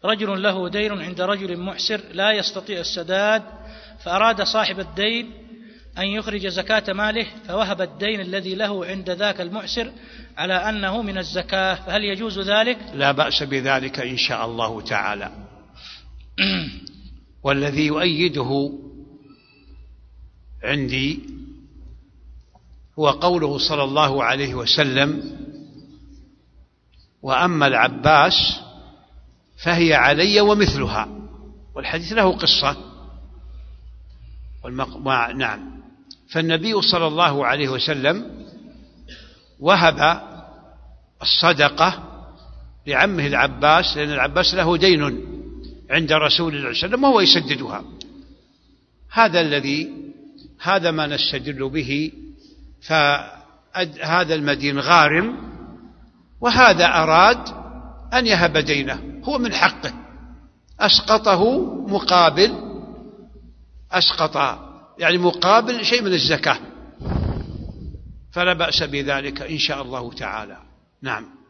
رجل له دين عند رجل معسر لا يستطيع السداد، فأراد صاحب الدين أن يخرج زكاة ماله فوهب الدين الذي له عند ذاك المعسر على أنه من الزكاة، فهل يجوز ذلك؟ لا بأس بذلك إن شاء الله تعالى. والذي يؤيده عندي هو قوله صلى الله عليه وسلم: وأما العباس فهي علي ومثلها. والحديث له قصة نعم. فالنبي صلى الله عليه وسلم وهب الصدقة لعمه العباس، لأن العباس له دين عند رسول الله صلى الله عليه وسلم وهو يسددها. هذا ما نستدل به. فهذا المدين غارم، وهذا أراد أن يهب دينه، هو من حقه، أسقطه مقابل شيء من الزكاة، فلا بأس بذلك إن شاء الله تعالى. نعم.